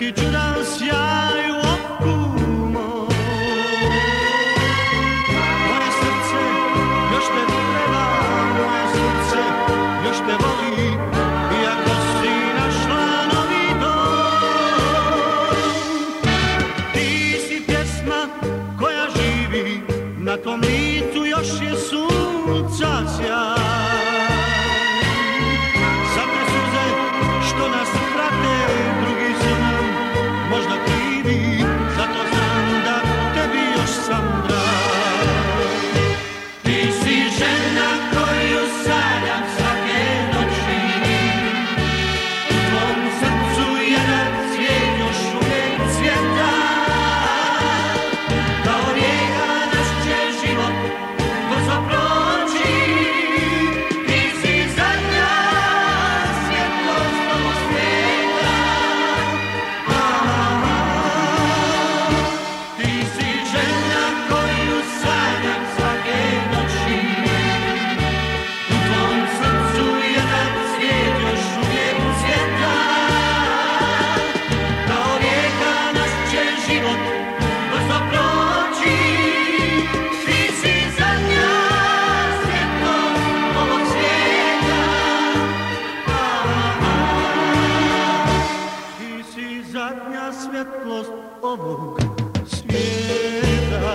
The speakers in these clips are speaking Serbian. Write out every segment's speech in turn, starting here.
neki čudan sjaj u oku mom. Moje srce još te treba, moje srce još te voli, iako si našla novi dom. Ti si pjesma koja živi, na tvom licu još je sunca sjaj. Zadnje suze što nas prate, drugi su nam možda krivi, zato znam da tebi još sam drag. Ti si žena koju sanjam svake noći, u tvom srcu jedan cvijet još uvijek cvjeta. Kao rijeka naš će život brzo proći, ti si zadnja svjetlost ovog svijeta. Ti si žena koju sanjam svake noći, u tvom srcu jedan cvijet još uvijek cvjeta. Kao rijeka naš će život brzo proći, ti si zadnja svjetlost ovog svijeta. Ti si zadnja svjetlost ovog svijeta.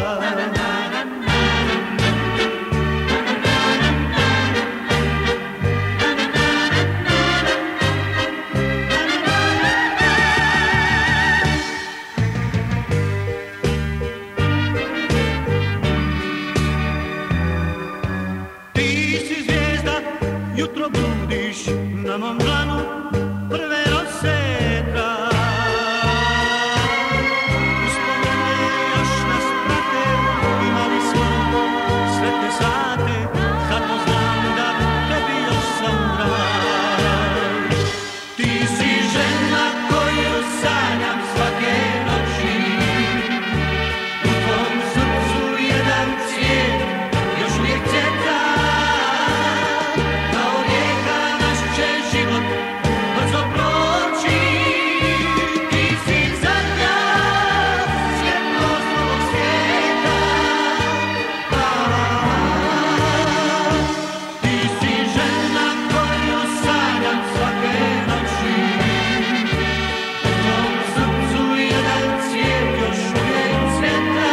Ti si zvijezda, jutro budiš na mom dlanu prve rose traj. Uspomene još nas prate, imali smo sretne sate, zato znam da tebi još sam drag. Ti si žena koju sanjam svake noći, u tvom srcu jedan cvijet još uvijek cvjeta. Kao rijeka naš će život brzo proći, ti si zadnja svjetlost ovog svijeta. Ti si žena koju sanjam svake noći, u tvom srcu jedan cvijet još uvijek cvjeta.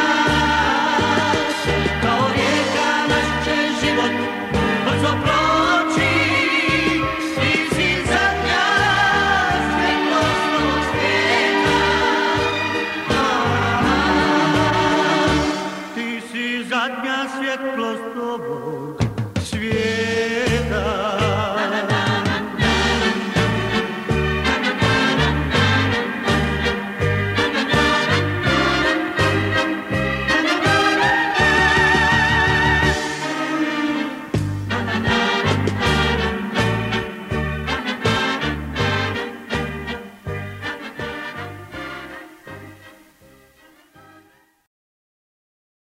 Kao rijeka naš će život brzo proći, ti si zadnja svjetlost ovog svijeta. Ti si zadnja svjetlost ovog svijeta.